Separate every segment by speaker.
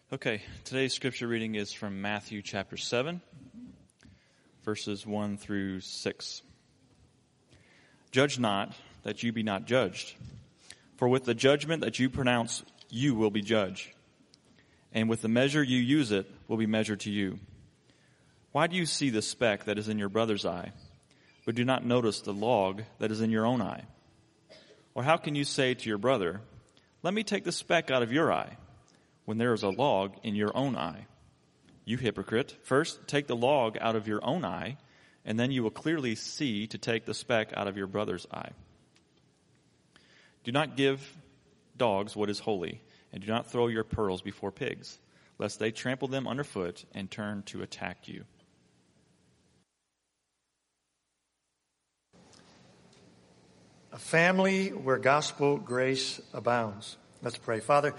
Speaker 1: Okay, today's scripture reading is from Matthew chapter 7, verses 1 through 6. Judge not, that you be not judged. For with the judgment that you pronounce, you will be judged. And with the measure you use it will be measured to you. Why do you see the speck that is in your brother's eye, but do not notice the log that is in your own eye? Or how can you say to your brother, let me take the speck out of your eye, when there is a log in your own eye? You hypocrite, first take the log out of your own eye, and then you will clearly see to take the speck out of your brother's eye. Do not give dogs what is holy, and do not throw your pearls before pigs, lest they trample them underfoot and turn to attack you.
Speaker 2: A family where gospel grace abounds. Let's pray. Father,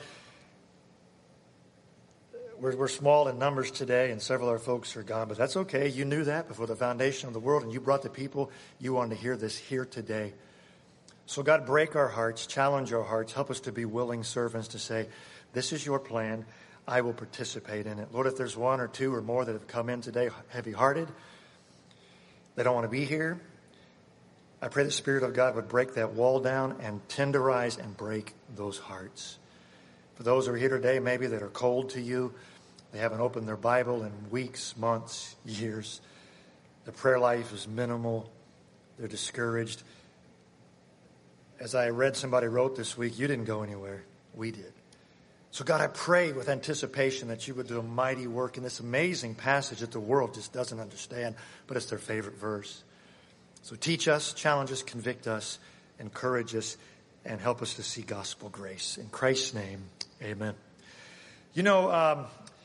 Speaker 2: we're small in numbers today, and several of our folks are gone, but that's okay. You knew that before the foundation of the world, and you brought the people you wanted to hear this here today. So God, break our hearts, challenge our hearts, help us to be willing servants to say, this is your plan, I will participate in it. Lord, if there's one or two or more that have come in today heavy-hearted, they don't want to be here, I pray the Spirit of God would break that wall down and tenderize and break those hearts. For those who are here today, maybe that are cold to you, they haven't opened their Bible in weeks, months, years. Their prayer life is minimal. They're discouraged. As I read, somebody wrote this week, you didn't go anywhere. We did. So God, I pray with anticipation that you would do a mighty work in this amazing passage that the world just doesn't understand, but it's their favorite verse. So teach us, challenge us, convict us, encourage us, and help us to see gospel grace. In Christ's name, amen. You know,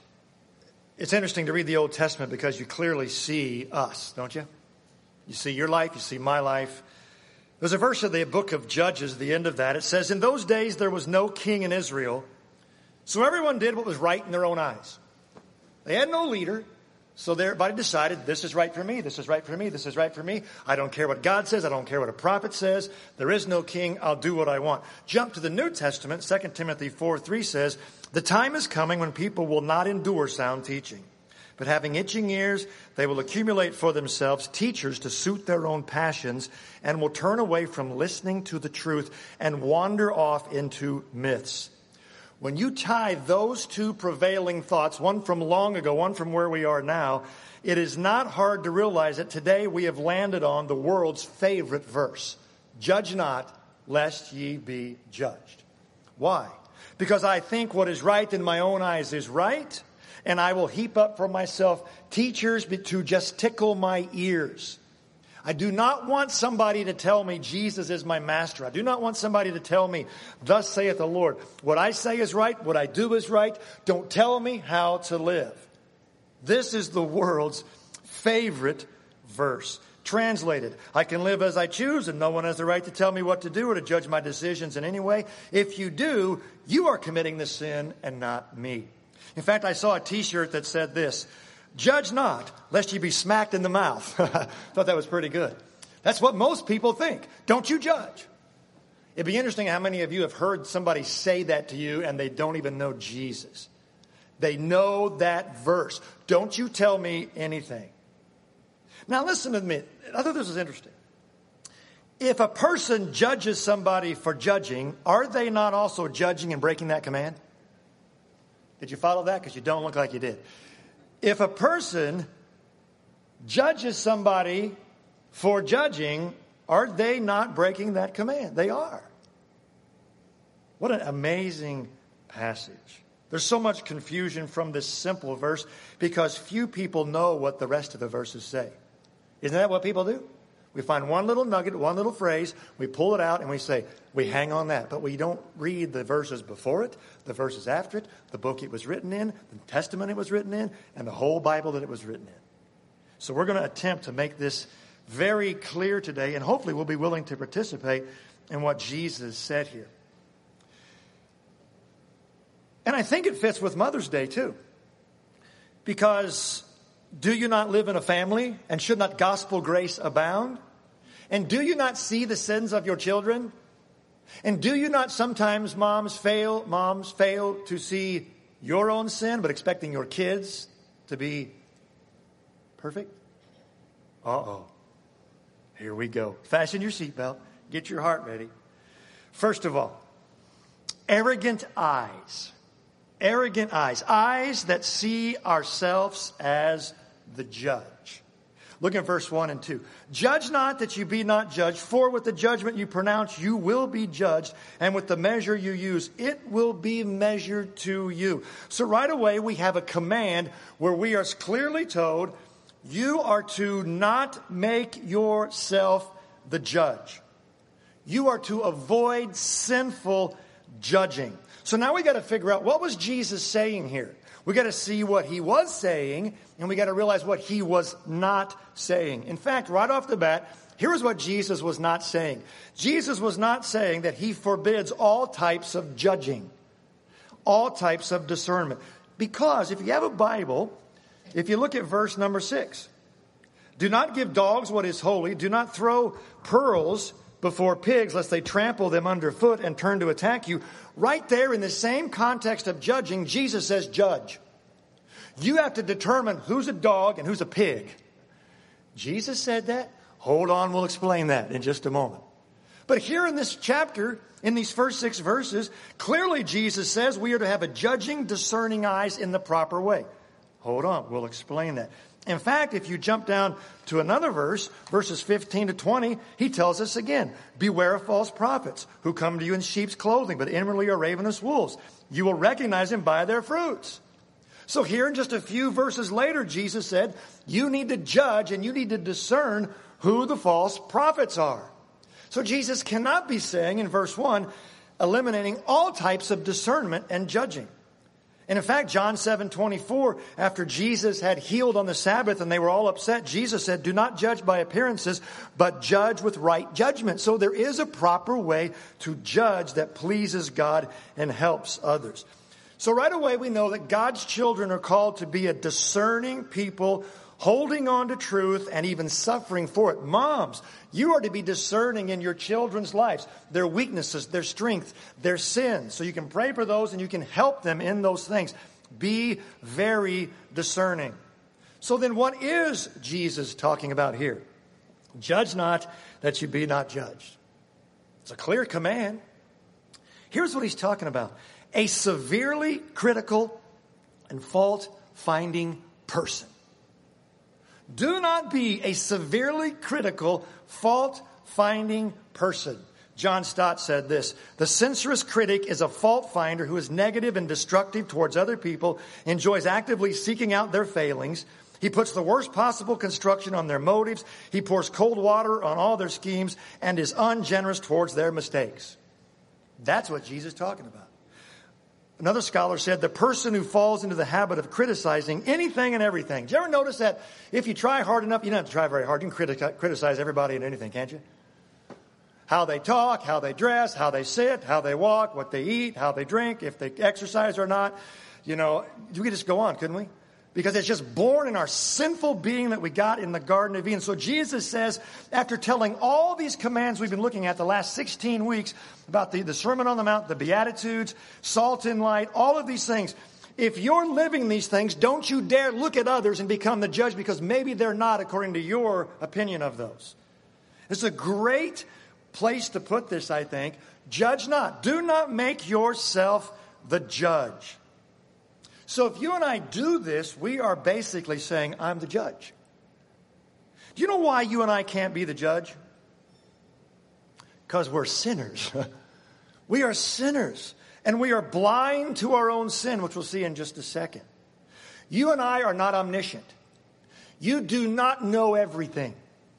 Speaker 2: it's interesting to read the Old Testament because you clearly see us, don't you? You see your life, you see my life. There's a verse of the book of Judges, the end of that. It says, in those days there was no king in Israel, so everyone did what was right in their own eyes. They had no leader, so everybody decided, this is right for me, this is right for me, this is right for me. I don't care what God says, I don't care what a prophet says. There is no king, I'll do what I want. Jump to the New Testament, 2 Timothy 4:3 says, the time is coming when people will not endure sound teaching, but having itching ears, they will accumulate for themselves teachers to suit their own passions and will turn away from listening to the truth and wander off into myths. When you tie those two prevailing thoughts, one from long ago, one from where we are now, it is not hard to realize that today we have landed on the world's favorite verse. Judge not, lest ye be judged. Why? Because I think what is right in my own eyes is right, and I will heap up for myself teachers to just tickle my ears. I do not want somebody to tell me Jesus is my master. I do not want somebody to tell me, thus saith the Lord. What I say is right. What I do is right. Don't tell me how to live. This is the world's favorite verse. Translated, I can live as I choose and no one has the right to tell me what to do or to judge my decisions in any way. If you do, you are committing the sin and not me. In fact, I saw a t-shirt that said this, judge not, lest you be smacked in the mouth. Thought that was pretty good. That's what most people think. Don't you judge. It'd be interesting how many of you have heard somebody say that to you and they don't even know Jesus. They know that verse. Don't you tell me anything. Now listen to me. I thought this was interesting. If a person judges somebody for judging, are they not also judging and breaking that command? Did you follow that? Because you don't look like you did. If a person judges somebody for judging, are they not breaking that command? They are. What an amazing passage. There's so much confusion from this simple verse because few people know what the rest of the verses say. Isn't that what people do? We find one little nugget, one little phrase, we pull it out and we say, we hang on that. But we don't read the verses before it, the verses after it, the book it was written in, the testament it was written in, and the whole Bible that it was written in. So we're going to attempt to make this very clear today, and hopefully we'll be willing to participate in what Jesus said here. And I think it fits with Mother's Day too. Because do you not live in a family, and should not gospel grace abound? And do you not see the sins of your children? And do you not sometimes, moms fail to see your own sin, but expecting your kids to be perfect? Uh-oh. Here we go. Fasten your seatbelt. Get your heart ready. First of all, arrogant eyes. Arrogant eyes. Eyes that see ourselves as the judge. Look at verse 1 and 2. Judge not that you be not judged, for with the judgment you pronounce you will be judged, and with the measure you use it will be measured to you. So right away we have a command where we are clearly told you are to not make yourself the judge. You are to avoid sinful judging. So now we got to figure out, what was Jesus saying here? We got to see what he was saying, and we got to realize what he was not saying. In fact, right off the bat, here's what Jesus was not saying. Jesus was not saying that he forbids all types of judging, all types of discernment. Because if you have a Bible, if you look at verse number 6, do not give dogs what is holy, do not throw pearls before pigs, lest they trample them underfoot and turn to attack you. Right there in the same context of judging, Jesus says, judge. You have to determine who's a dog and who's a pig. Jesus said that? Hold on, we'll explain that in just a moment. But here in this chapter, in these first 6 verses, clearly Jesus says we are to have a judging, discerning eyes in the proper way. Hold on, we'll explain that. In fact, if you jump down to another verse, verses 15 to 20, he tells us again, beware of false prophets who come to you in sheep's clothing, but inwardly are ravenous wolves. You will recognize them by their fruits. So here in just a few verses later, Jesus said, you need to judge and you need to discern who the false prophets are. So Jesus cannot be saying in verse 1, eliminating all types of discernment and judging. And in fact, John 7:24, after Jesus had healed on the Sabbath and they were all upset, Jesus said, do not judge by appearances, but judge with right judgment. So there is a proper way to judge that pleases God and helps others. So right away we know that God's children are called to be a discerning people, holding on to truth and even suffering for it. Moms, you are to be discerning in your children's lives, their weaknesses, their strength, their sins. So you can pray for those and you can help them in those things. Be very discerning. So then what is Jesus talking about here? Judge not that you be not judged. It's a clear command. Here's what he's talking about. A severely critical and fault-finding person. Do not be a severely critical, fault-finding person. John Stott said this, the censorious critic is a fault finder who is negative and destructive towards other people, enjoys actively seeking out their failings. He puts the worst possible construction on their motives. He pours cold water on all their schemes and is ungenerous towards their mistakes. That's what Jesus is talking about. Another scholar said the person who falls into the habit of criticizing anything and everything. Did you ever notice that if you try hard enough, you don't have to try very hard. You can criticize everybody and anything, can't you? How they talk, how they dress, how they sit, how they walk, what they eat, how they drink, if they exercise or not. You know, we could just go on, couldn't we? Because it's just born in our sinful being that we got in the Garden of Eden. So Jesus says, after telling all these commands we've been looking at the last 16 weeks about the Sermon on the Mount, the Beatitudes, salt and light, all of these things, if you're living these things, don't you dare look at others and become the judge because maybe they're not according to your opinion of those. It's a great place to put this, I think. Judge not. Do not make yourself the judge. So if you and I do this, we are basically saying, I'm the judge. Do you know why you and I can't be the judge? Because we're sinners. We are sinners. And we are blind to our own sin, which we'll see in just a second. You and I are not omniscient. You do not know everything.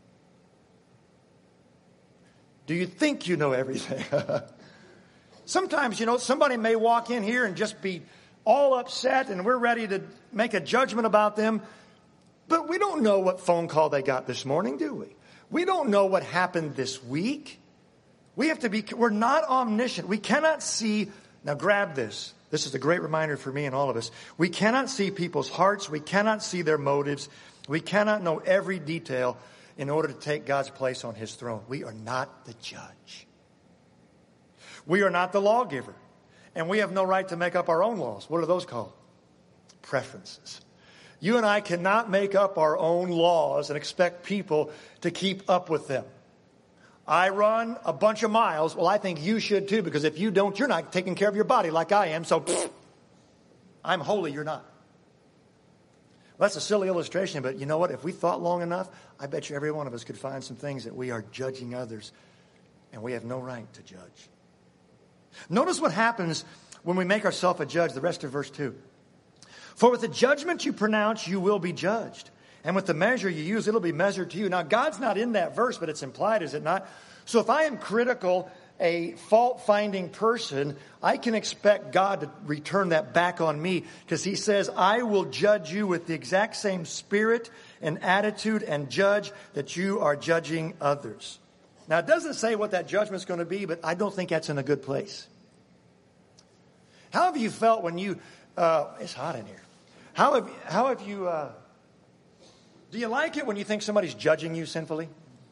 Speaker 2: Do you think you know everything? Sometimes, somebody may walk in here and just be all upset and we're ready to make a judgment about them. But we don't know what phone call they got this morning, do we? We don't know what happened this week. We're not omniscient. We cannot see. Now grab this. This is a great reminder for me and all of us. We cannot see people's hearts. We cannot see their motives. We cannot know every detail in order to take God's place on his throne. We are not the judge. We are not the lawgiver. And we have no right to make up our own laws. What are those called? Preferences. You and I cannot make up our own laws and expect people to keep up with them. I run a bunch of miles. Well, I think you should too, because if you don't, you're not taking care of your body like I am. So I'm holy, you're not. Well, that's a silly illustration, but you know what? If we thought long enough, I bet you every one of us could find some things that we are judging others, and we have no right to judge. Notice what happens when we make ourselves a judge, the rest of verse 2. For with the judgment you pronounce, you will be judged. And with the measure you use, it'll be measured to you. Now, God's not in that verse, but it's implied, is it not? So if I am critical, a fault-finding person, I can expect God to return that back on me, because he says, I will judge you with the exact same spirit and attitude and judge that you are judging others. Now, it doesn't say what that judgment's going to be, but I don't think that's in a good place. How have you felt when you... it's hot in here. How have you... do you like it when you think somebody's judging you sinfully?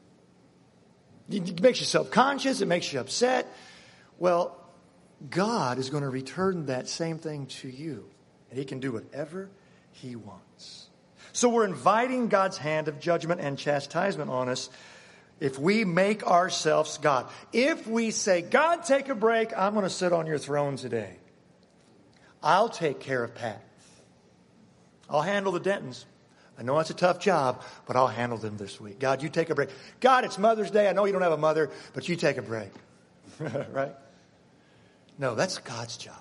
Speaker 2: It makes you self-conscious. It makes you upset. Well, God is going to return that same thing to you. And he can do whatever he wants. So we're inviting God's hand of judgment and chastisement on us if we make ourselves God. If we say, God, take a break. I'm going to sit on your throne today. I'll take care of Pat. I'll handle the Dentons. I know it's a tough job, but I'll handle them this week. God, you take a break. God, it's Mother's Day. I know you don't have a mother, but you take a break. Right? No, that's God's job.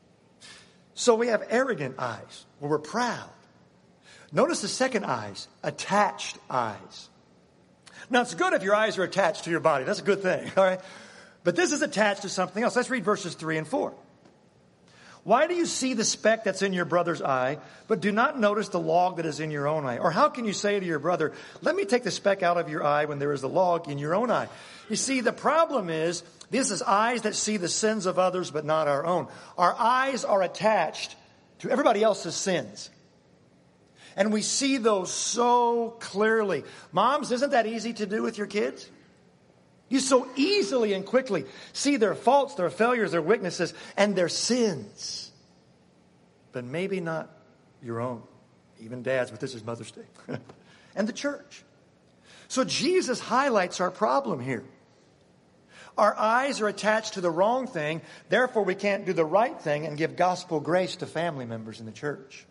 Speaker 2: So we have arrogant eyes, where we're proud. Notice the second eyes, attached eyes. Now, it's good if your eyes are attached to your body. That's a good thing, all right? But this is attached to something else. Let's read verses 3 and 4. Why do you see the speck that's in your brother's eye, but do not notice the log that is in your own eye? Or how can you say to your brother, let me take the speck out of your eye when there is a log in your own eye? You see, the problem is, this is eyes that see the sins of others, but not our own. Our eyes are attached to everybody else's sins. And we see those so clearly. Moms, isn't that easy to do with your kids? You so easily and quickly see their faults, their failures, their weaknesses, and their sins. But maybe not your own. Even dads, but this is Mother's Day. And the church. So Jesus highlights our problem here. Our eyes are attached to the wrong thing. Therefore, we can't do the right thing and give gospel grace to family members in the church.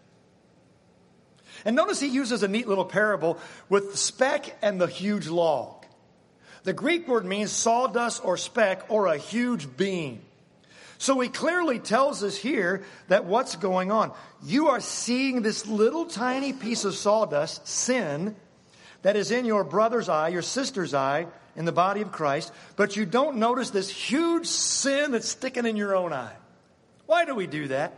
Speaker 2: And notice he uses a neat little parable with the speck and the huge log. The Greek word means sawdust or speck or a huge beam. So he clearly tells us here that what's going on. You are seeing this little tiny piece of sawdust, sin, that is in your brother's eye, your sister's eye, in the body of Christ, but you don't notice this huge sin that's sticking in your own eye. Why do we do that?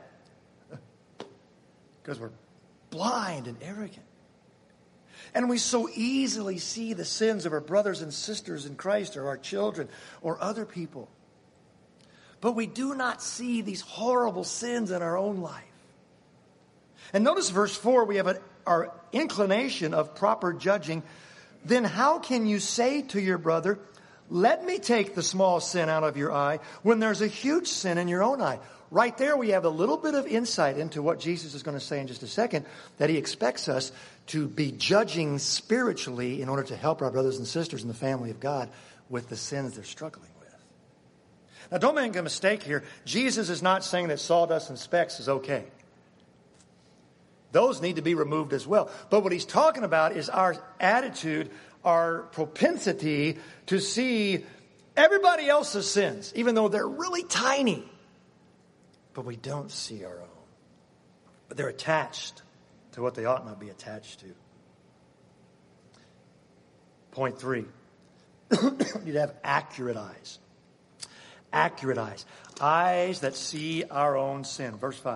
Speaker 2: Because we're blind and arrogant. And we so easily see the sins of our brothers and sisters in Christ or our children or other people. But we do not see these horrible sins in our own life. And notice verse 4, we have our inclination of proper judging. Then how can you say to your brother, let me take the small sin out of your eye when there's a huge sin in your own eye? Right there we have a little bit of insight into what Jesus is going to say in just a second, that he expects us to be judging spiritually in order to help our brothers and sisters in the family of God with the sins they're struggling with. Now, don't make a mistake here. Jesus is not saying that sawdust and specks is okay. Those need to be removed as well. But what he's talking about is our attitude, our propensity to see everybody else's sins, even though they're really tiny. But we don't see our own. But they're attached to what they ought not be attached to. Point 3. You need to have accurate eyes. Accurate eyes. Eyes that see our own sin. Verse 5.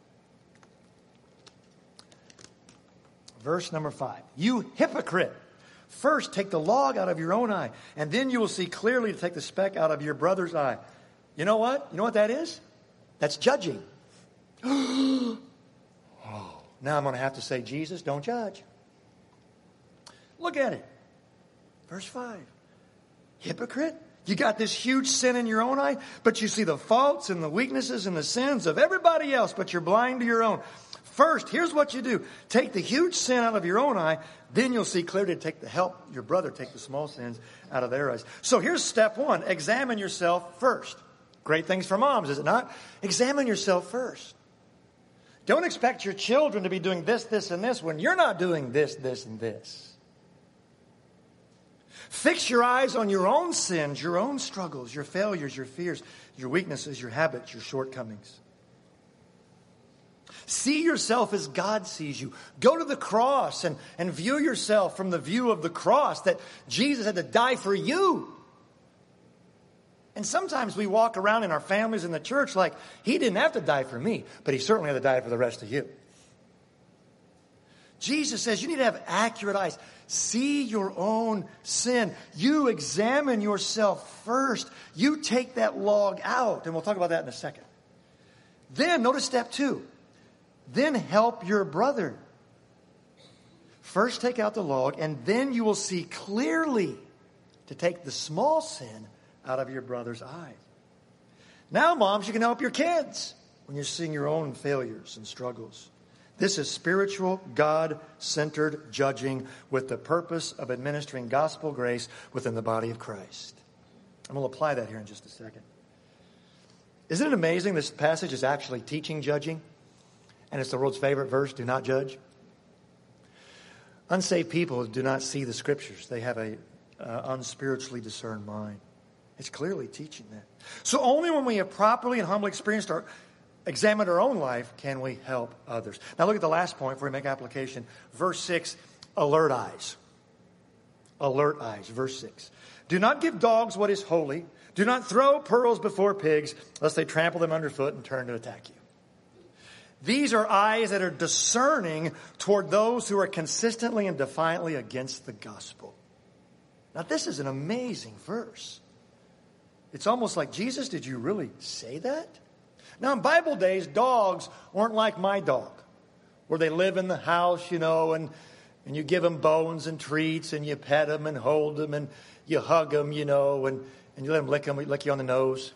Speaker 2: Verse number 5. You hypocrite. First take the log out of your own eye, and then you will see clearly to take the speck out of your brother's eye. You know what? You know what that is? That's judging. Oh, now I'm going to have to say, Jesus, don't judge. Look at it. Verse 5. Hypocrite, You got this huge sin in your own eye, but you see the faults and the weaknesses and the sins of everybody else, but you're blind to your own. First, here's what you do. Take the huge sin out of your own eye, then you'll see clearly to help your brother take the small sins out of their eyes. So here's step one. Examine yourself first. Great things for moms, is it not? Examine yourself first. Don't expect your children to be doing this, this, and this when you're not doing this, this, and this. Fix your eyes on your own sins, your own struggles, your failures, your fears, your weaknesses, your habits, your shortcomings. See yourself as God sees you. Go to the cross and view yourself from the view of the cross, that Jesus had to die for you. And sometimes we walk around in our families in the church like, he didn't have to die for me, but he certainly had to die for the rest of you. Jesus says you need to have accurate eyes. See your own sin. You examine yourself first. You take that log out. And we'll talk about that in a second. Then, notice step 2. Then help your brother. First take out the log, and then you will see clearly to take the small sin out of your brother's eyes. Now, moms, you can help your kids when you're seeing your own failures and struggles. This is spiritual, God-centered judging with the purpose of administering gospel grace within the body of Christ. I'm going to apply that here in just a second. Isn't it amazing this passage is actually teaching judging? And it's the world's favorite verse, do not judge. Unsaved people do not see the scriptures. They have a unspiritually discerned mind. It's clearly teaching that. So only when we have properly and humbly examined our own life can we help others. Now look at the last point before we make application. Verse 6, alert eyes. Alert eyes, verse 6. Do not give dogs what is holy. Do not throw pearls before pigs, lest they trample them underfoot and turn to attack you. These are eyes that are discerning toward those who are consistently and defiantly against the gospel. Now this is an amazing verse. It's almost like, Jesus, did you really say that? Now in Bible days, dogs weren't like my dog, where they live in the house, and you give them bones and treats, and you pet them and hold them, and you hug them, and you let them lick you on the nose.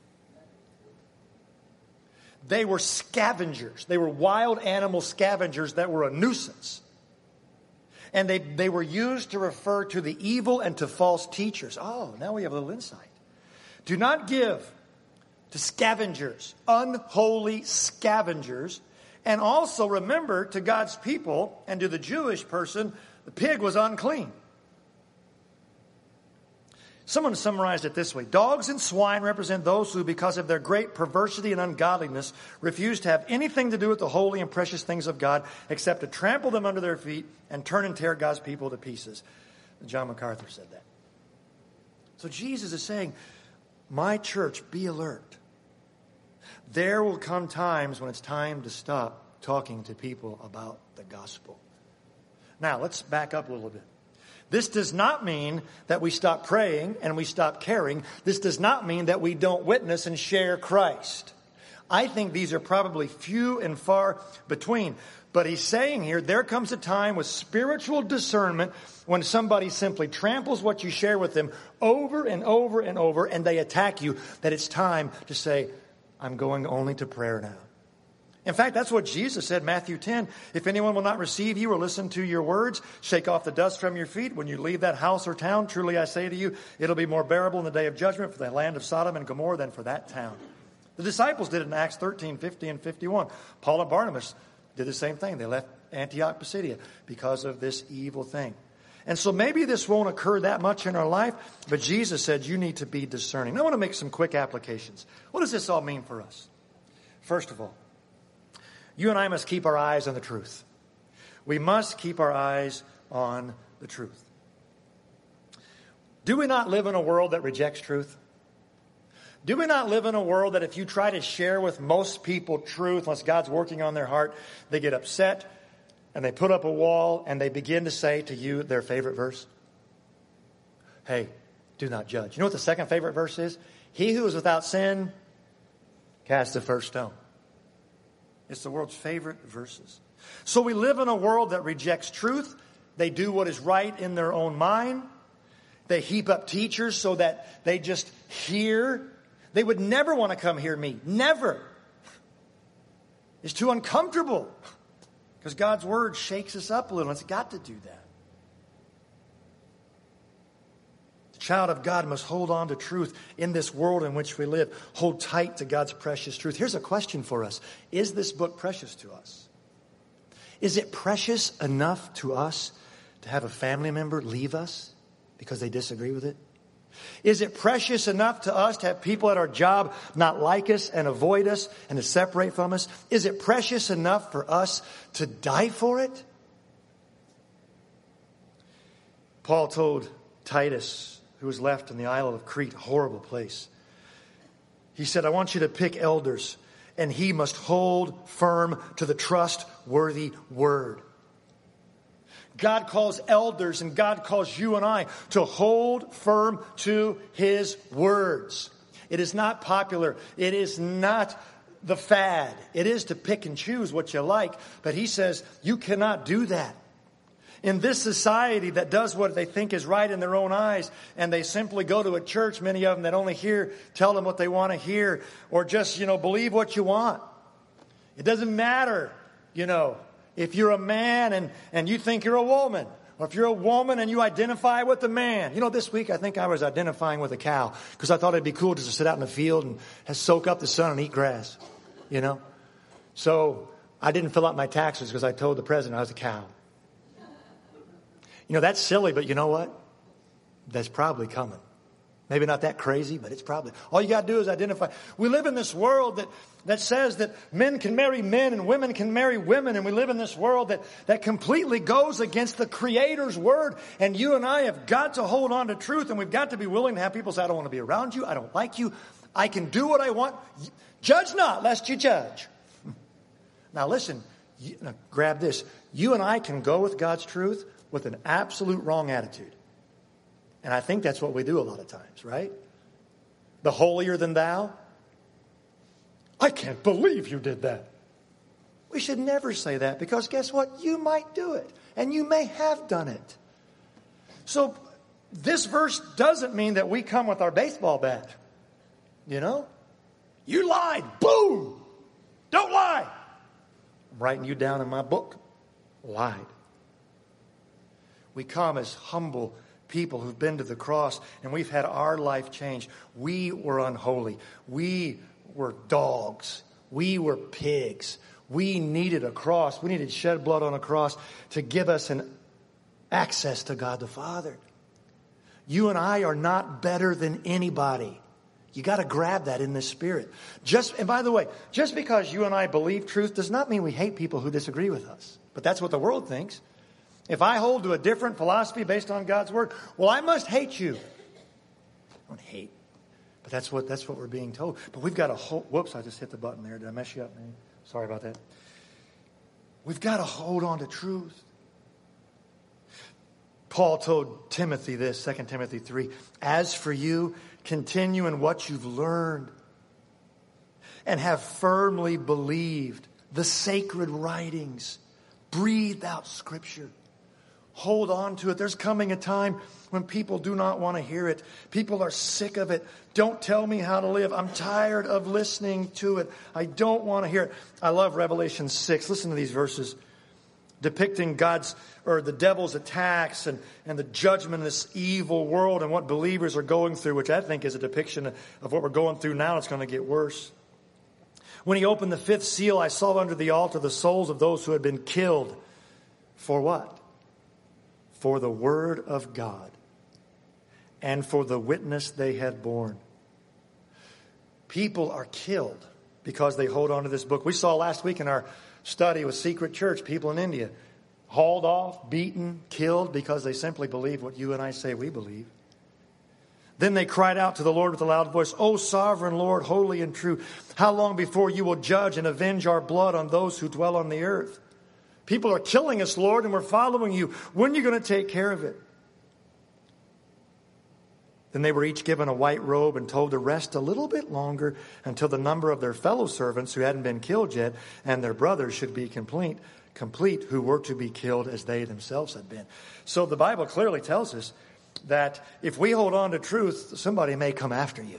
Speaker 2: They were scavengers. They were wild animal scavengers that were a nuisance. And they were used to refer to the evil and to false teachers. Oh, now we have a little insight. Do not give to scavengers, unholy scavengers. And also remember, to God's people and to the Jewish person, the pig was unclean. Someone summarized it this way. Dogs and swine represent those who, because of their great perversity and ungodliness, refuse to have anything to do with the holy and precious things of God except to trample them under their feet and turn and tear God's people to pieces. John MacArthur said that. So Jesus is saying, my church, be alert. There will come times when it's time to stop talking to people about the gospel. Now, let's back up a little bit. This does not mean that we stop praying and we stop caring. This does not mean that we don't witness and share Christ. I think these are probably few and far between. But he's saying here, there comes a time with spiritual discernment when somebody simply tramples what you share with them over and over and over, and they attack you, that it's time to say, I'm going only to prayer now. In fact, that's what Jesus said, Matthew 10. If anyone will not receive you or listen to your words, shake off the dust from your feet. When you leave that house or town, truly I say to you, it'll be more bearable in the day of judgment for the land of Sodom and Gomorrah than for that town. The disciples did it in Acts 13, 50, and 51. Paul and Barnabas did the same thing. They left Antioch, Pisidia, because of this evil thing. And so maybe this won't occur that much in our life, but Jesus said you need to be discerning. Now, I want to make some quick applications. What does this all mean for us? First of all, you and I must keep our eyes on the truth. We must keep our eyes on the truth. Do we not live in a world that rejects truth? Do we not live in a world that if you try to share with most people truth, unless God's working on their heart, they get upset and they put up a wall and they begin to say to you their favorite verse? Hey, do not judge. You know what the second favorite verse is? He who is without sin, cast the first stone. It's the world's favorite verses. So we live in a world that rejects truth. They do what is right in their own mind. They heap up teachers so that they just hear. They would never want to come hear me. Never. It's too uncomfortable. Because God's Word shakes us up a little. It's got to do that. The child of God must hold on to truth in this world in which we live. Hold tight to God's precious truth. Here's a question for us. Is this book precious to us? Is it precious enough to us to have a family member leave us because they disagree with it? Is it precious enough to us to have people at our job not like us and avoid us and to separate from us? Is it precious enough for us to die for it? Paul told Titus, who was left in the isle of Crete, a horrible place. He said, I want you to pick elders, and he must hold firm to the trustworthy word. God calls elders and God calls you and I to hold firm to His words. It is not popular. It is not the fad. It is to pick and choose what you like. But He says you cannot do that. In this society that does what they think is right in their own eyes, and they simply go to a church, many of them that only tell them what they want to hear, or just, believe what you want. It doesn't matter, if you're a man and you think you're a woman, or if you're a woman and you identify with a man. This week I think I was identifying with a cow because I thought it'd be cool just to sit out in the field and soak up the sun and eat grass, So I didn't fill out my taxes because I told the president I was a cow. That's silly, but you know what? That's probably coming. Maybe not that crazy, but it's probably. All you got to do is identify. We live in this world that says that men can marry men and women can marry women. And we live in this world that completely goes against the Creator's word. And you and I have got to hold on to truth. And we've got to be willing to have people say, I don't want to be around you. I don't like you. I can do what I want. Judge not, lest you judge. Now listen, grab this. You and I can go with God's truth with an absolute wrong attitude. And I think that's what we do a lot of times, right? The holier than thou. I can't believe you did that. We should never say that because guess what? You might do it. And you may have done it. So this verse doesn't mean that we come with our baseball bat. You lied. Boom. Don't lie. I'm writing you down in my book. Lied. We come as humble people who've been to the cross and we've had our life changed. We were unholy. We were dogs. We were pigs. We needed a cross. We needed shed blood on a cross to give us an access to God the Father. You and I are not better than anybody. You got to grab that in the spirit. And by the way, just because you and I believe truth does not mean we hate people who disagree with us. But that's what the world thinks. If I hold to a different philosophy based on God's word, well, I must hate you. I don't hate. But that's what we're being told. But we've got to hold. Whoops, I just hit the button there. Did I mess you up, man? Sorry about that. We've got to hold on to truth. Paul told Timothy this, 2 Timothy 3. As for you, continue in what you've learned and have firmly believed the sacred writings, breathed out Scripture. Hold on to it. There's coming a time when people do not want to hear it. People are sick of it. Don't tell me how to live. I'm tired of listening to it. I don't want to hear it. I love Revelation 6. Listen to these verses depicting the devil's attacks and the judgment of this evil world and what believers are going through, which I think is a depiction of what we're going through now. It's going to get worse. When he opened the fifth seal, I saw under the altar the souls of those who had been killed. For what? For the word of God and for the witness they had borne. People are killed because they hold on to this book. We saw last week in our study with Secret Church, people in India hauled off, beaten, killed because they simply believe what you and I say we believe. Then they cried out to the Lord with a loud voice, O sovereign Lord, holy and true, how long before you will judge and avenge our blood on those who dwell on the earth? People are killing us, Lord, and we're following you. When are you going to take care of it? Then they were each given a white robe and told to rest a little bit longer until the number of their fellow servants who hadn't been killed yet and their brothers should be complete, who were to be killed as they themselves had been. So the Bible clearly tells us that if we hold on to truth, somebody may come after you.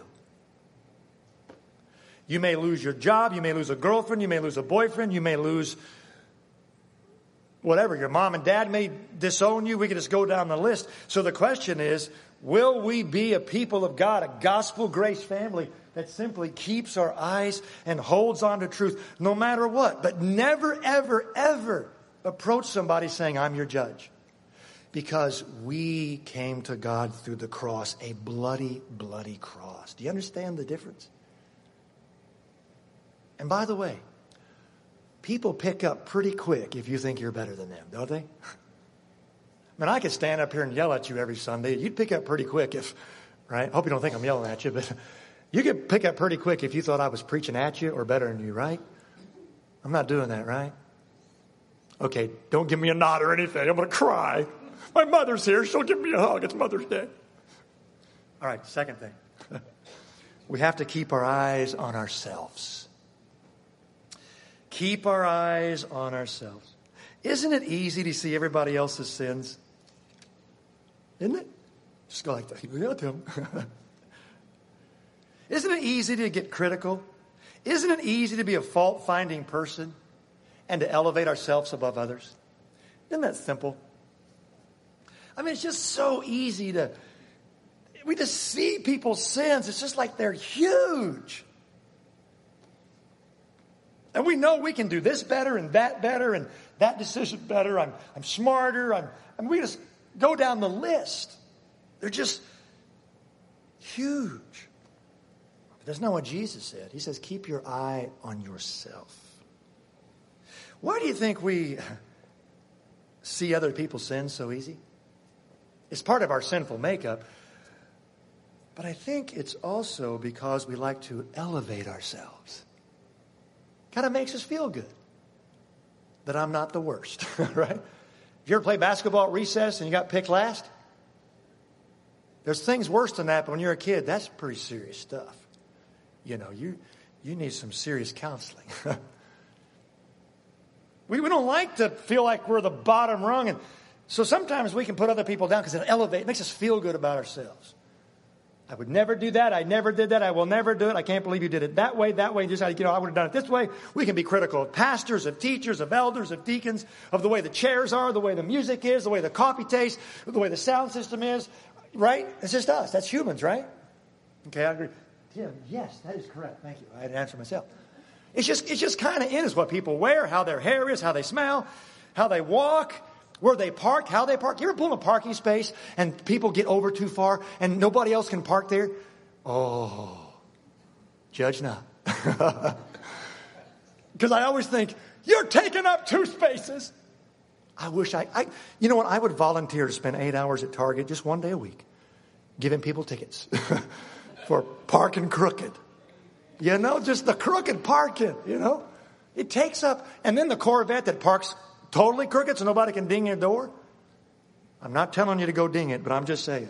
Speaker 2: You may lose your job. You may lose a girlfriend. You may lose a boyfriend. You may lose whatever. Your mom and dad may disown you. We can just go down the list. So the question is, will we be a people of God, a gospel grace family that simply keeps our eyes and holds on to truth no matter what, but never, ever, ever approach somebody saying, I'm your judge? Because we came to God through the cross, a bloody, bloody cross. Do you understand the difference? And by the way, people pick up pretty quick if you think you're better than them, don't they? I mean, I could stand up here and yell at you every Sunday. You'd pick up pretty quick if, right? Hope you don't think I'm yelling at you, but you could pick up pretty quick if you thought I was preaching at you or better than you, right? I'm not doing that, right? Okay, don't give me a nod or anything. I'm going to cry. My mother's here. She'll give me a hug. It's Mother's Day. All right, second thing. We have to keep our eyes on ourselves. Keep our eyes on ourselves. Isn't it easy to see everybody else's sins? Isn't it? Just go like that. Yeah, Tim. Isn't it easy to get critical? Isn't it easy to be a fault-finding person and to elevate ourselves above others? Isn't that simple? I mean, it's just so easy to... We just see people's sins. It's just like they're huge. And we know we can do this better and that decision better. I'm smarter. And we just go down the list. They're just huge. But that's not what Jesus said. He says, keep your eye on yourself. Why do you think we see other people's sins so easy? It's part of our sinful makeup. But I think it's also because we like to elevate ourselves. Kind of makes us feel good that I'm not the worst, right? If you ever play basketball at recess and you got picked last? There's things worse than that, but when you're a kid, that's pretty serious stuff. You know, you need some serious counseling. We don't like to feel like we're the bottom rung, and so sometimes we can put other people down because it makes us feel good about ourselves. I would never do that. I never did that. I will never do it. I can't believe you did it that way. Just how I would have done it this way. We can be critical of pastors, of teachers, of elders, of deacons, of the way the chairs are, the way the music is, the way the coffee tastes, the way the sound system is. Right? It's just us. That's humans, right? Okay, I agree. Tim, yes, that is correct. Thank you. I had to answer myself. It's just kind of is what people wear, how their hair is, how they smell, how they walk, where they park, how they park. You ever pull in a parking space and people get over too far and nobody else can park there? Oh, judge not. Because I always think, you're taking up 2 spaces. I wish you know what? I would volunteer to spend 8 hours at Target just one day a week, giving people tickets for parking crooked. You know, just the crooked parking, you know. It takes up, and then the Corvette that parks totally crooked so nobody can ding your door. I'm not telling you to go ding it, but I'm just saying.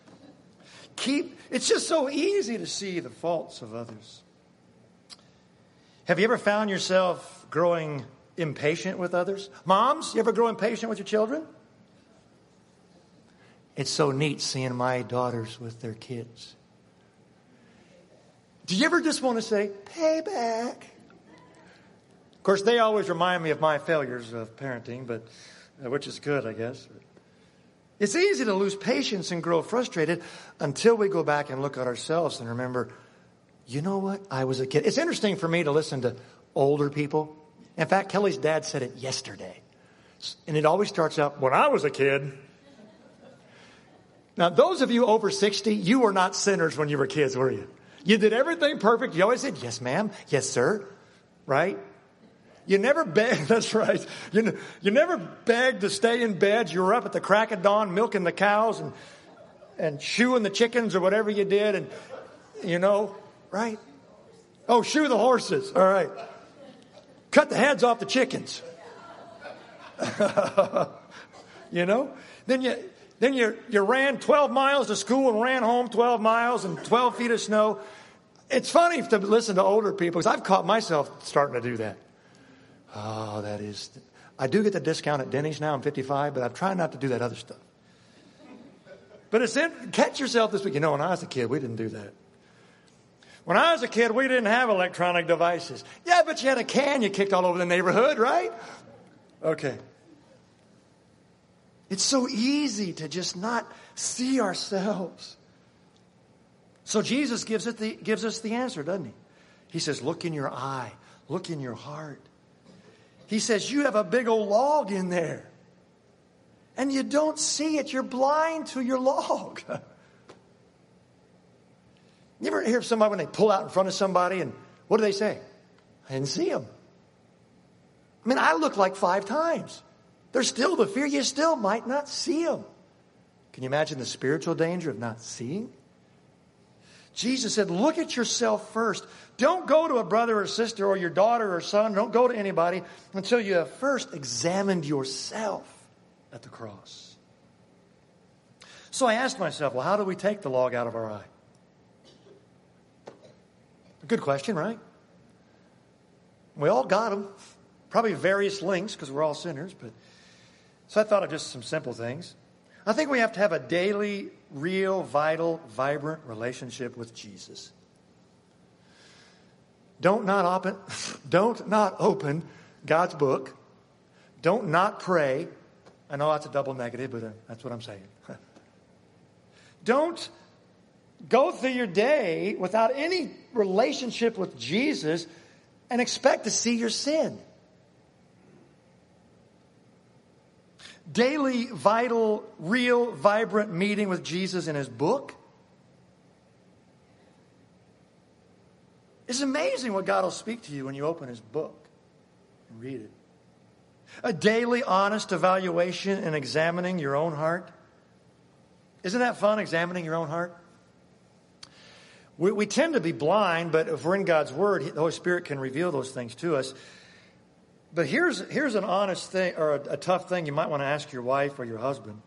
Speaker 2: It's just so easy to see the faults of others. Have you ever found yourself growing impatient with others? Moms, you ever grow impatient with your children? It's so neat seeing my daughters with their kids. Do you ever just want to say, payback? Of course, they always remind me of my failures of parenting, but which is good, I guess. It's easy to lose patience and grow frustrated until we go back and look at ourselves and remember, you know what? I was a kid. It's interesting for me to listen to older people. In fact, Kelly's dad said it yesterday. And it always starts out, when I was a kid. Now, those of you over 60, you were not sinners when you were kids, were you? You did everything perfect. You always said, yes, ma'am. Yes, sir. Right? You never begged. That's right. You never begged to stay in bed. You were up at the crack of dawn milking the cows and shoeing the chickens or whatever you did. And, you know, right? Oh, shoe the horses. All right. Cut the heads off the chickens. You know? Then you ran 12 miles to school and ran home 12 miles and 12 feet of snow. It's funny to listen to older people because I've caught myself starting to do that. Oh, I do get the discount at Denny's now. I'm 55, but I'm trying not to do that other stuff. But catch yourself this week. You know, when I was a kid, we didn't do that. When I was a kid, we didn't have electronic devices. Yeah, but you had a can you kicked all over the neighborhood, right? Okay. It's so easy to just not see ourselves. So Jesus gives us the answer, doesn't he? He says, look in your eye. Look in your heart. He says, you have a big old log in there. And you don't see it. You're blind to your log. You ever hear of somebody when they pull out in front of somebody and what do they say? I didn't see him. I mean, I looked like 5 times. There's still the fear. You still might not see him. Can you imagine the spiritual danger of not seeing? Jesus said, look at yourself first. Don't go to a brother or sister or your daughter or son. Don't go to anybody until you have first examined yourself at the cross. So I asked myself, well, how do we take the log out of our eye? A good question, right? We all got them. Probably various lengths because we're all sinners. So I thought of just some simple things. I think we have to have a daily, real, vital, vibrant relationship with Jesus. Don't not open God's book. Don't not pray. I know that's a double negative, but that's what I'm saying. Don't go through your day without any relationship with Jesus and expect to see your sin. Daily, vital, real, vibrant meeting with Jesus in his book. It's amazing what God will speak to you when you open his book and read it. A daily, honest evaluation and examining your own heart. Isn't that fun, examining your own heart? We tend to be blind, but if we're in God's Word, the Holy Spirit can reveal those things to us. But here's an honest thing, or a tough thing you might want to ask your wife or your husband.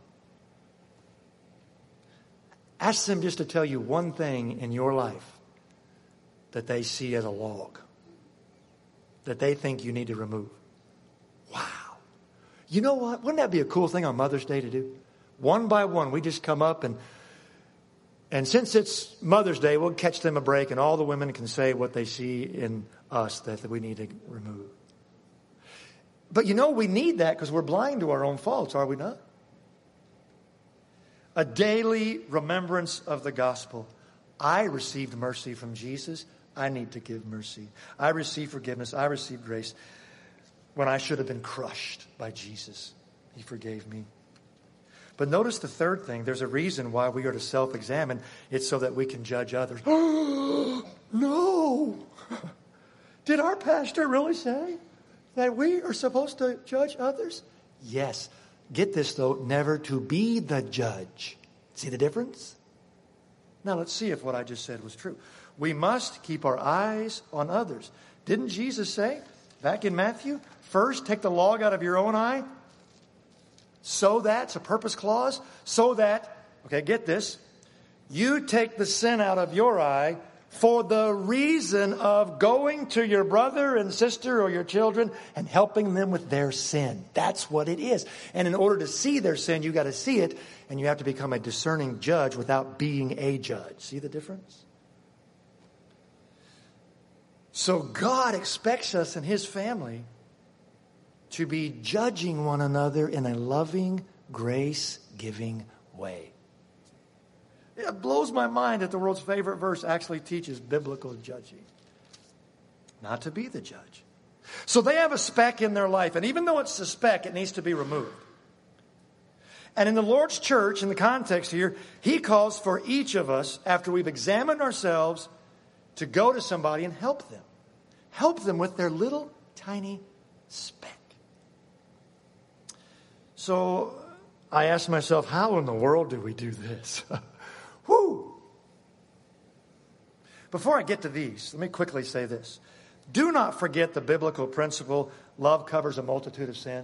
Speaker 2: Ask them just to tell you one thing in your life that they see as a log, that they think you need to remove. Wow. You know what? Wouldn't that be a cool thing on Mother's Day to do? One by one, we just come up and since it's Mother's Day, we'll catch them a break and all the women can say what they see in us that we need to remove. But you know, we need that because we're blind to our own faults, are we not? A daily remembrance of the gospel. I received mercy from Jesus. I need to give mercy. I received forgiveness. I received grace when I should have been crushed by Jesus. He forgave me. But notice the third thing. There's a reason why we are to self-examine. It's so that we can judge others. No! Did our pastor really say that we are supposed to judge others? Yes. Get this, though, never to be the judge. See the difference? Now, let's see if what I just said was true. We must keep our eyes on others. Didn't Jesus say, back in Matthew, first take the log out of your own eye, so that, it's a purpose clause, so that, okay, get this, you take the sin out of your eye for the reason of going to your brother and sister or your children and helping them with their sin. That's what it is. And in order to see their sin, you got to see it, and you have to become a discerning judge without being a judge. See the difference? So God expects us and his family to be judging one another in a loving, grace-giving way. It blows my mind that the world's favorite verse actually teaches biblical judging. Not to be the judge. So they have a speck in their life, and even though it's a speck, it needs to be removed. And in the Lord's church, in the context here, he calls for each of us, after we've examined ourselves, to go to somebody and help them. Help them with their little tiny speck. So I asked myself, how in the world do we do this? Whew. Before I get to these, let me quickly say this. Do not forget the biblical principle, love covers a multitude of sin.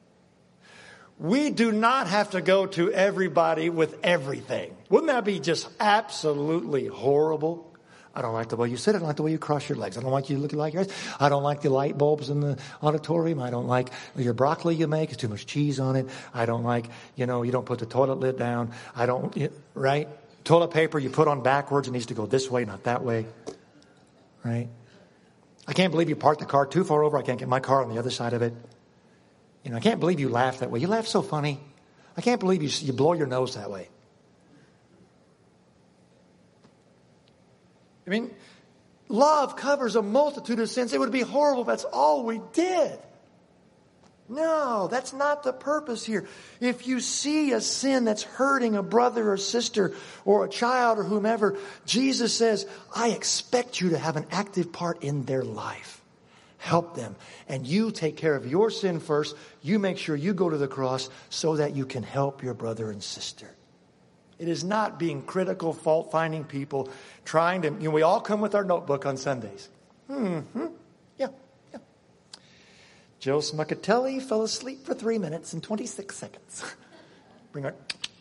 Speaker 2: We do not have to go to everybody with everything. Wouldn't that be just absolutely horrible? I don't like the way you sit. I don't like the way you cross your legs. I don't like you looking like yours. I don't like the light bulbs in the auditorium. I don't like your broccoli you make. It's too much cheese on it. I don't like, you don't put the toilet lid down. I don't, right? Toilet paper you put on backwards. It needs to go this way, not that way. Right? I can't believe you parked the car too far over. I can't get my car on the other side of it. I can't believe you laugh that way. You laugh so funny. I can't believe you blow your nose that way. I mean, love covers a multitude of sins. It would be horrible if that's all we did. No, that's not the purpose here. If you see a sin that's hurting a brother or sister or a child or whomever, Jesus says, I expect you to have an active part in their life. Help them. And you take care of your sin first. You make sure you go to the cross so that you can help your brother and sister. It is not being critical, fault-finding people, trying to... we all come with our notebook on Sundays. Yeah. Joe Smuckatelli fell asleep for 3 minutes and 26 seconds. Bring our...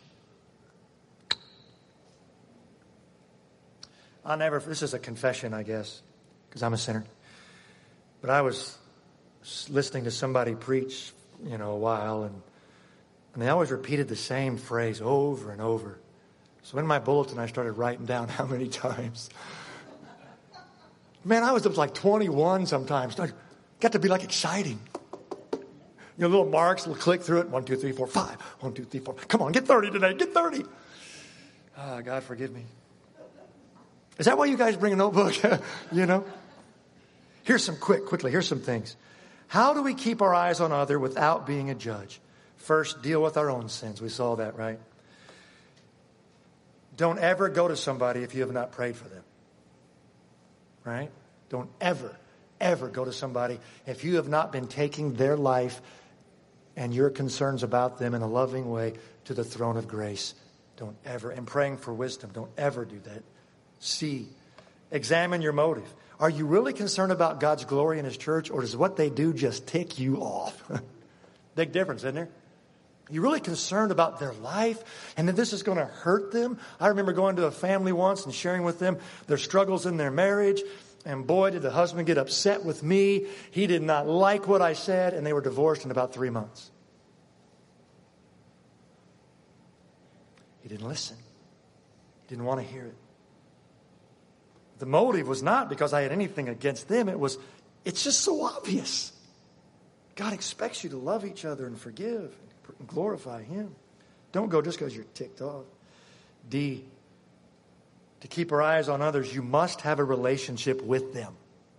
Speaker 2: This is a confession, I guess, because I'm a sinner. But I was listening to somebody preach, a while, and they always repeated the same phrase over and over. So in my bulletin, I started writing down how many times. Man, I was up to like 21 sometimes. Got to be like exciting. Little marks will click through it. 1, 2, 3, 4, 5. 1, 2, 3, 4. Come on, get 30 today. Get 30. Ah, God forgive me. Is that why you guys bring a notebook? Here's some quickly. Here's some things. How do we keep our eyes on other without being a judge? First, deal with our own sins. We saw that, right? Don't ever go to somebody if you have not prayed for them. Right? Don't ever go to somebody if you have not been taking their life and your concerns about them in a loving way to the throne of grace. Don't ever. And praying for wisdom. Don't ever do that. Examine your motive. Are you really concerned about God's glory in His church, or does what they do just tick you off? Big difference, isn't there? Are you really concerned about their life and that this is going to hurt them? I remember going to a family once and sharing with them their struggles in their marriage. And boy, did the husband get upset with me. He did not like what I said, and they were divorced in about 3 months. He didn't listen. He didn't want to hear it. The motive was not because I had anything against them. It's just so obvious. God expects you to love each other and forgive and glorify Him. Don't go just because you're ticked off. D, to keep our eyes on others, you must have a relationship with them.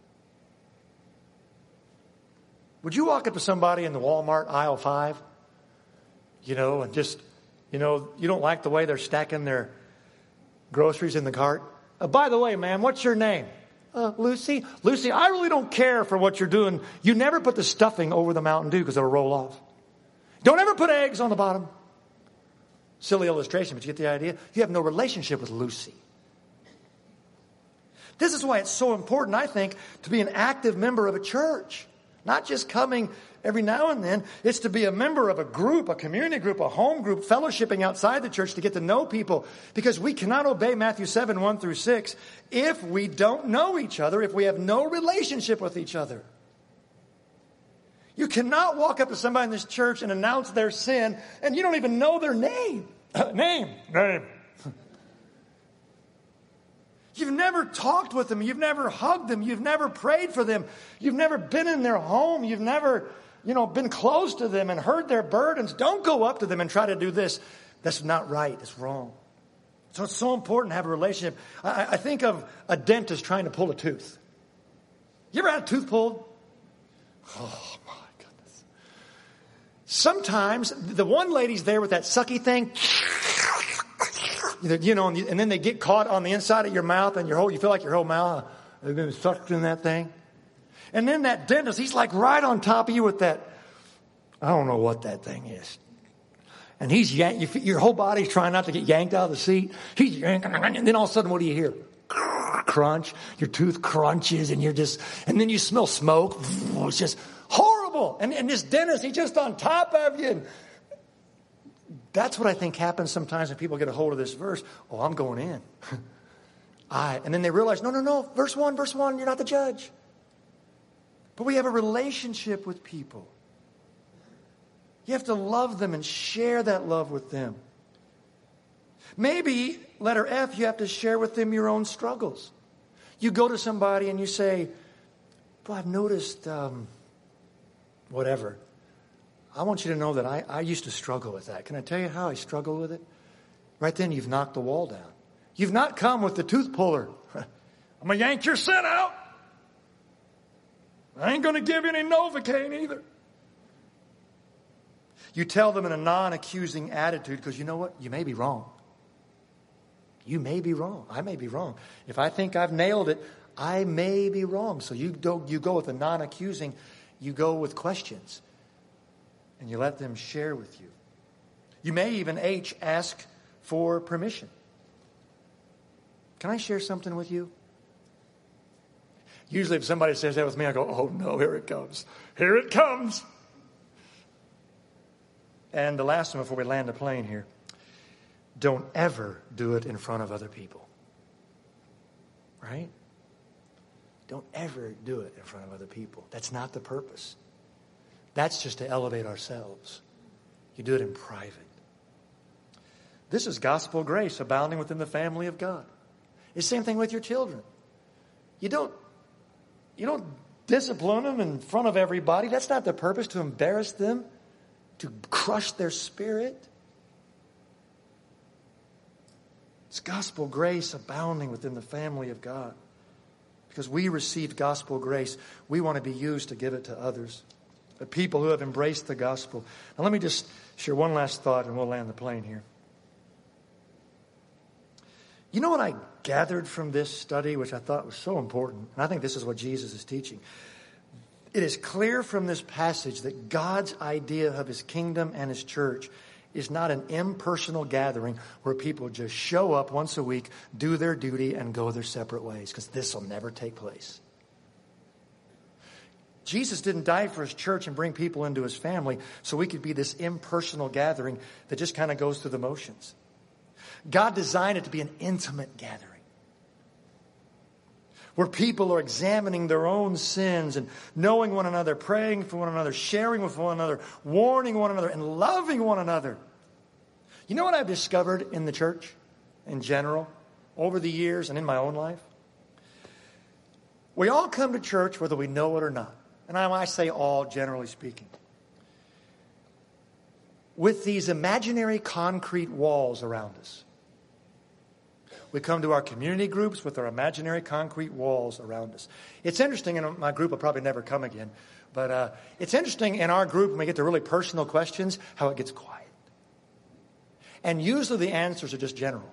Speaker 2: Would you walk up to somebody in the Walmart aisle 5, and just, you don't like the way they're stacking their groceries in the cart? By the way, ma'am, what's your name? Lucy. Lucy, I really don't care for what you're doing. You never put the stuffing over the Mountain Dew because it'll roll off. Don't ever put eggs on the bottom. Silly illustration, but you get the idea? You have no relationship with Lucy. This is why it's so important, I think, to be an active member of a church. Not just coming every now and then. It's to be a member of a group, a community group, a home group, fellowshipping outside the church to get to know people. Because we cannot obey Matthew 7, 1 through 6 if we don't know each other, if we have no relationship with each other. You cannot walk up to somebody in this church and announce their sin and you don't even know their name. Name. You've never talked with them. You've never hugged them. You've never prayed for them. You've never been in their home. You've never, been close to them and heard their burdens. Don't go up to them and try to do this. That's not right. It's wrong. So it's so important to have a relationship. I think of a dentist trying to pull a tooth. You ever had a tooth pulled? Oh, my goodness. Sometimes the one lady's there with that sucky thing. And then they get caught on the inside of your mouth and you feel like your whole mouth has been sucked in that thing. And then that dentist, he's like right on top of you with that, I don't know what that thing is. And he's your whole body's trying not to get yanked out of the seat. He's yanking, and then all of a sudden, what do you hear? Crunch. Your tooth crunches and and then you smell smoke. It's just horrible. And this dentist, he's just on top of you. That's what I think happens sometimes when people get a hold of this verse. Oh, I'm going in. And then they realize, no, verse 1, you're not the judge. But we have a relationship with people. You have to love them and share that love with them. Maybe, letter F, you have to share with them your own struggles. You go to somebody and you say, boy, I've noticed whatever. I want you to know that I used to struggle with that. Can I tell you how I struggle with it? Right then, you've knocked the wall down. You've not come with the tooth puller. I'm going to yank your sin out. I ain't going to give you any Novocaine either. You tell them in a non-accusing attitude because you know what? You may be wrong. You may be wrong. I may be wrong. If I think I've nailed it, I may be wrong. So you go with a non-accusing. You go with questions. And you let them share with you. You may even, H, ask for permission. Can I share something with you? Usually if somebody says that with me, I go, oh no, here it comes. Here it comes. And the last one before we land the plane here. Don't ever do it in front of other people. Right? Don't ever do it in front of other people. That's not the purpose. That's just to elevate ourselves. You do it in private. This is gospel grace abounding within the family of God. It's the same thing with your children. You don't discipline them in front of everybody. That's not the purpose, to embarrass them, to crush their spirit. It's gospel grace abounding within the family of God. Because we received gospel grace, we want to be used to give it to others. The people who have embraced the gospel. Now let me just share one last thought and we'll land the plane here. You know what I gathered from this study, which I thought was so important, and I think this is what Jesus is teaching. It is clear from this passage that God's idea of his kingdom and his church is not an impersonal gathering where people just show up once a week, do their duty, and go their separate ways, because this will never take place. Jesus didn't die for his church and bring people into his family so we could be this impersonal gathering that just kind of goes through the motions. God designed it to be an intimate gathering where people are examining their own sins and knowing one another, praying for one another, sharing with one another, warning one another, and loving one another. You know what I've discovered in the church in general over the years and in my own life? We all come to church whether we know it or not. And I say all, generally speaking. With these imaginary concrete walls around us. We come to our community groups with our imaginary concrete walls around us. It's interesting, and my group will probably never come again, but it's interesting in our group when we get to really personal questions, how it gets quiet. And usually the answers are just general.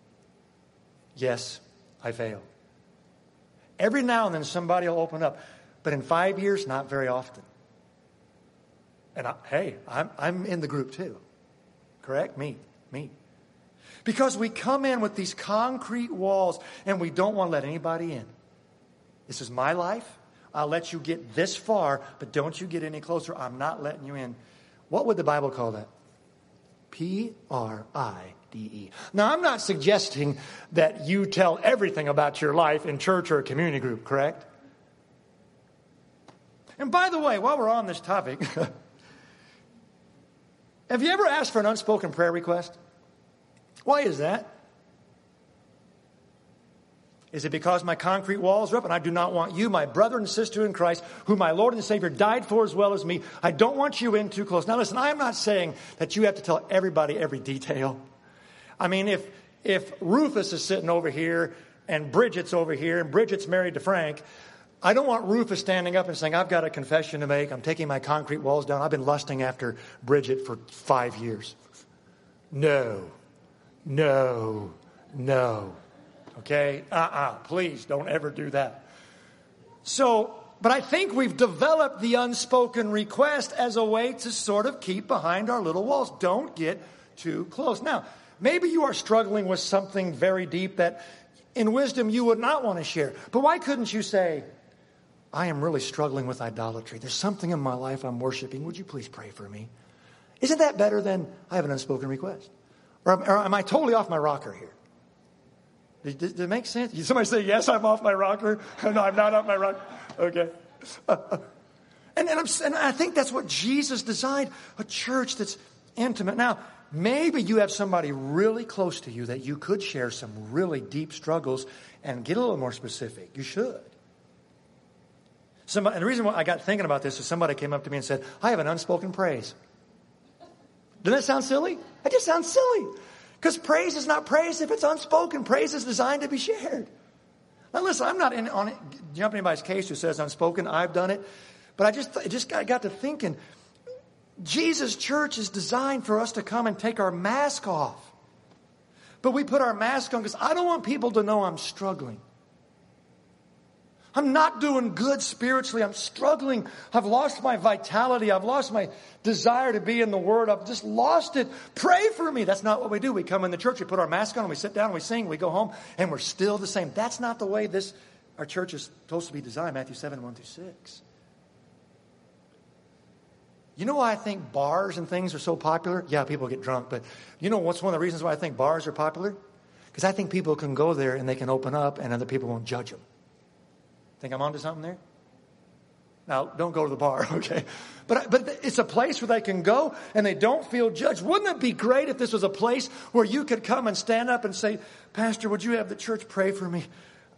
Speaker 2: Yes, I fail. Every now and then somebody will open up. But in 5 years, not very often. And I'm in the group too. Correct? Me. Because we come in with these concrete walls and we don't want to let anybody in. This is my life. I'll let you get this far, but don't you get any closer. I'm not letting you in. What would the Bible call that? Pride. Now, I'm not suggesting that you tell everything about your life in church or a community group, correct? And by the way, while we're on this topic, have you ever asked for an unspoken prayer request? Why is that? Is it because my concrete walls are up and I do not want you, my brother and sister in Christ, who my Lord and Savior died for as well as me, I don't want you in too close. Now listen, I am not saying that you have to tell everybody every detail. I mean, if Rufus is sitting over here and Bridget's over here and Bridget's married to Frank, I don't want Rufus standing up and saying, I've got a confession to make. I'm taking my concrete walls down. I've been lusting after Bridget for 5 years. No. Okay? Please don't ever do that. But I think we've developed the unspoken request as a way to sort of keep behind our little walls. Don't get too close. Now, maybe you are struggling with something very deep that in wisdom you would not want to share. But why couldn't you say, I am really struggling with idolatry. There's something in my life I'm worshiping. Would you please pray for me? Isn't that better than I have an unspoken request? Or am I totally off my rocker here? Does it make sense? Somebody say, yes, I'm off my rocker. No, I'm not off my rocker. Okay. And I think that's what Jesus designed, a church that's intimate. Now, maybe you have somebody really close to you that you could share some really deep struggles and get a little more specific. You should. And the reason why I got thinking about this is somebody came up to me and said, I have an unspoken praise. Doesn't that sound silly? It just sounds silly. Because praise is not praise if it's unspoken. Praise is designed to be shared. Now listen, I'm not jumping anybody's case who says unspoken. I've done it. But I got to thinking, Jesus' church is designed for us to come and take our mask off. But we put our mask on because I don't want people to know I'm struggling. I'm not doing good spiritually. I'm struggling. I've lost my vitality. I've lost my desire to be in the Word. I've just lost it. Pray for me. That's not what we do. We come in the church, we put our mask on, and we sit down, and we sing, we go home, and we're still the same. That's not the way our church is supposed to be designed. Matthew 7, 1-6. You know why I think bars and things are so popular? Yeah, people get drunk. But you know what's one of the reasons why I think bars are popular? Because I think people can go there and they can open up and other people won't judge them. Think I'm onto something there? Now, don't go to the bar, okay? But it's a place where they can go and they don't feel judged. Wouldn't it be great if this was a place where you could come and stand up and say, Pastor, would you have the church pray for me?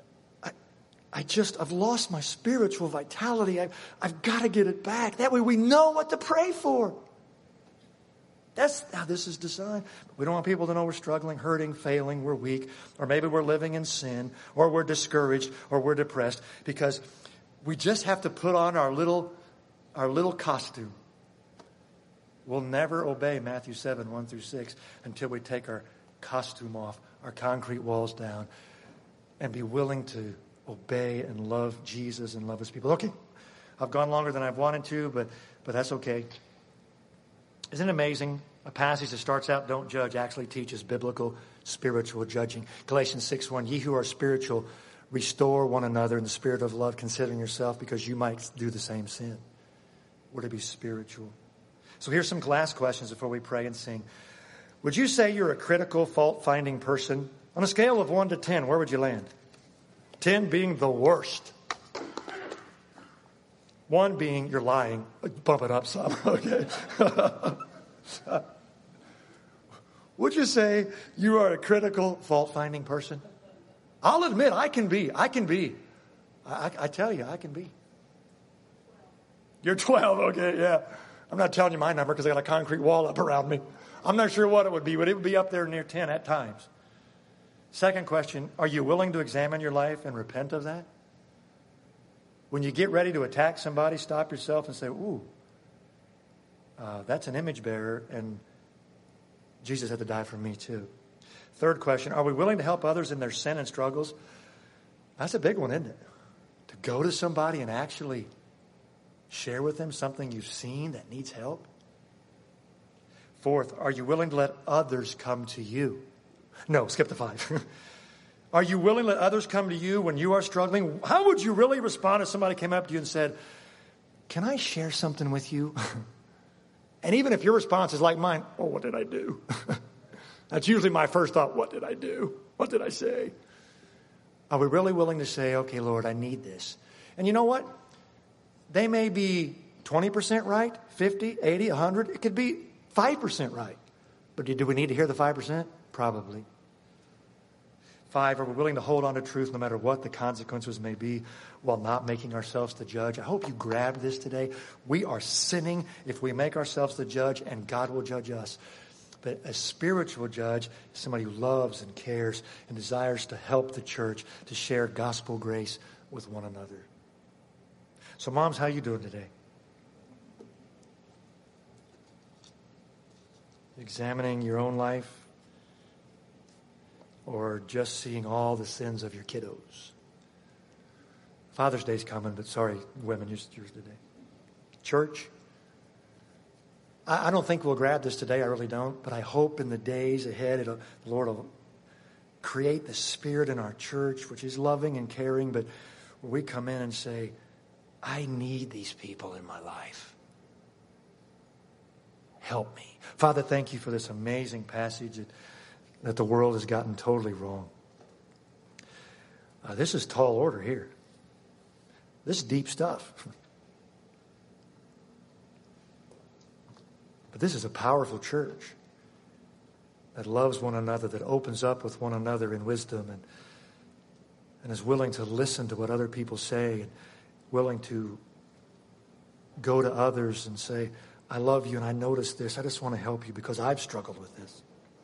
Speaker 2: I've lost my spiritual vitality. I've got to get it back. That way we know what to pray for. That's how this is designed. We don't want people to know we're struggling, hurting, failing, we're weak, or maybe we're living in sin, or we're discouraged, or we're depressed, because we just have to put on our little costume. We'll never obey Matthew 7, 1-6 until we take our costume off, our concrete walls down, and be willing to obey and love Jesus and love His people. Okay, I've gone longer than I've wanted to, but that's okay. Isn't it amazing? A passage that starts out, don't judge, actually teaches biblical spiritual judging. Galatians 6:1, ye who are spiritual, restore one another in the spirit of love, considering yourself, because you might do the same sin. We're to be spiritual. So here's some last questions before we pray and sing. Would you say you're a critical, fault-finding person? On a scale of 1 to 10, where would you land? 10 being the worst. 1 being you're lying. Bump it up some, okay? Would you say you are a critical, fault-finding person? I'll admit, I can be. I tell you, I can be. You're 12, okay, yeah. I'm not telling you my number because I got a concrete wall up around me. I'm not sure what it would be, but it would be up there near 10 at times. Second question, are you willing to examine your life and repent of that? When you get ready to attack somebody, stop yourself and say, ooh, that's an image bearer, and Jesus had to die for me too. Third question, are we willing to help others in their sin and struggles? That's a big one, isn't it? To go to somebody and actually share with them something you've seen that needs help. Fourth, are you willing to let others come to you? No, skip the 5. Are you willing to let others come to you when you are struggling? How would you really respond if somebody came up to you and said, can I share something with you? And even if your response is like mine, oh, what did I do? That's usually my first thought. What did I do? What did I say? Are we really willing to say, okay, Lord, I need this? And you know what? They may be 20% right, 50, 80, 100. It could be 5% right. But do we need to hear the 5%? Probably. 5, are we willing to hold on to truth no matter what the consequences may be while not making ourselves the judge? I hope you grabbed this today. We are sinning if we make ourselves the judge, and God will judge us. But a spiritual judge is somebody who loves and cares and desires to help the church to share gospel grace with one another. So moms, how are you doing today? Examining your own life? Or just seeing all the sins of your kiddos? Father's Day's coming, but sorry, women, yours today. Church, I don't think we'll grab this today. I really don't. But I hope in the days ahead, the Lord will create the spirit in our church, which is loving and caring, but where we come in and say, I need these people in my life. Help me. Father, thank you for this amazing passage that the world has gotten totally wrong. This is tall order here. This is deep stuff. But this is a powerful church that loves one another, that opens up with one another in wisdom and is willing to listen to what other people say and willing to go to others and say, I love you and I noticed this. I just want to help you because I've struggled with this.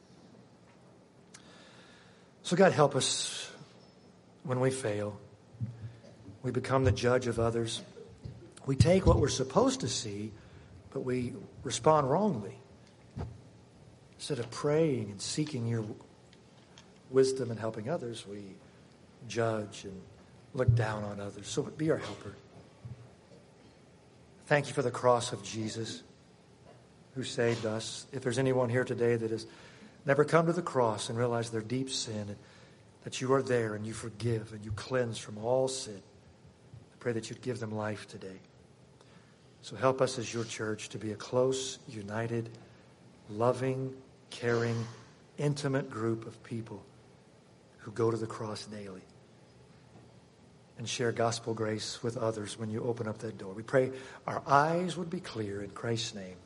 Speaker 2: So God, help us when we fail. We become the judge of others. We take what we're supposed to see, but we respond wrongly. Instead of praying and seeking your wisdom and helping others, we judge and look down on others. So be our helper. Thank you for the cross of Jesus who saved us. If there's anyone here today that has never come to the cross and realized their deep sin, and that you are there and you forgive and you cleanse from all sin, I pray that you'd give them life today. So help us as your church to be a close, united, loving, caring, intimate group of people who go to the cross daily and share gospel grace with others when you open up that door. We pray our eyes would be clear in Christ's name.